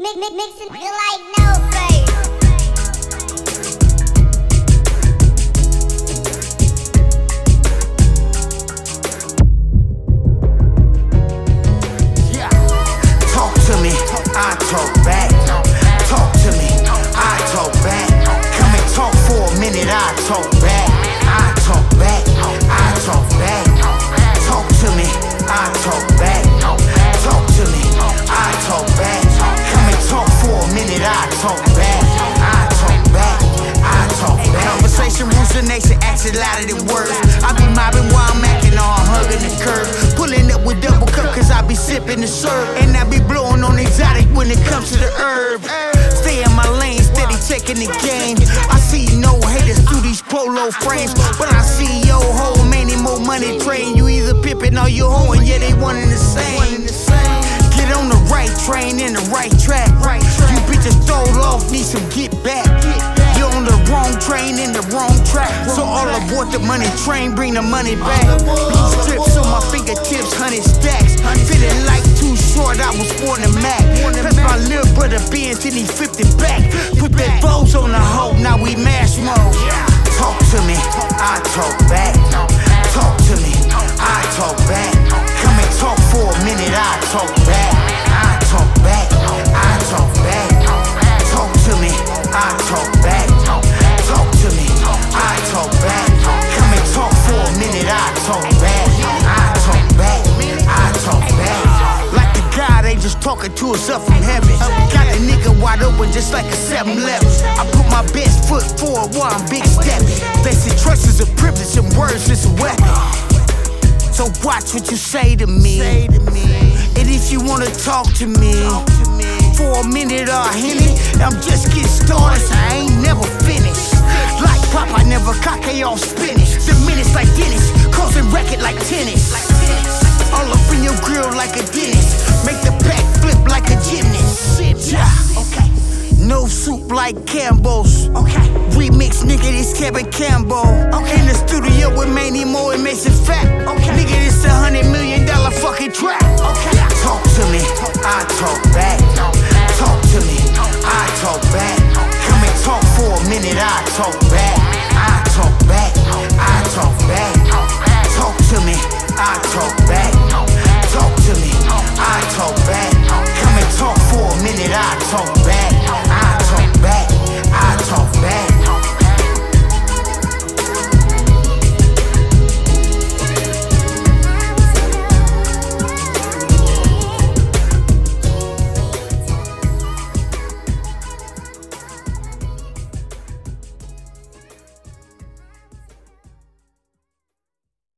Mixing you like no face. Yeah. Talk to me, I talk back. Talk to me, I talk back. Come and talk for a minute, I talk back. I talk back, I talk back. Talk to me, I talk back. Talk to me, I talk back. Come and talk for a minute, I talk back. I talk back, I talk back. Conversation rules the nation, acting louder than words. I be mobbing while I'm acting, or I'm hugging the curb. Pulling up with double cup, cause I be sipping the syrup. And I be blowing on exotic when it comes to the herb. Stay in my lane, steady checking the game. I see no haters through these polo frames, but I see yo ho, many more money train. You either pippin' or you hoeing, yeah, they one and the same. Get on the right train in the right track. You bitches throwed off, need some get back. You're on the wrong train in the wrong track. So all aboard the money train, bring the money back. Blue strips on my fingertips, 100 stacks. Feeling like too short, I was born a Mac. Cause my little brother Benz and he flipped it back. Put that Vos on the hoe, now we mash mode. Talk to me, I talk back. Talk to me, I talk back. Come and talk for a minute, I talk back. I talk back, I talk back. Talk to me, I talk back. Talk to me, I talk back. Come and talk for a minute, I talk back. I talk back, I talk back. Like the God ain't just talking to us up from heaven. Got a nigga wide open just like a 7-Eleven. I put my best foot forward while I'm big stepping. They say trust is a privilege and words is a weapon. So watch what you say to me. And if you wanna talk to me for a minute or a Henny, I'm just getting started, so I ain't never finished. Like Pop, I never cock off spinach. The minutes like Dennis, causing record like tennis. All up in your grill like a dentist. Make the back flip like a gymnast. Yeah, okay. No soup like Campbell's. Okay. Remix, nigga, this Kevin Campbell. Okay. In the studio with Manny Moore and Mason Fat. Okay. Nigga, this $100 million fucking trap. Okay. Talk to me, I talk back. Talk to me, I talk back. Come and talk for a minute, I talk back. I talk back, I talk back. Talk to me, I talk back. Talk to me, I talk back. Come and talk for a minute, I talk back.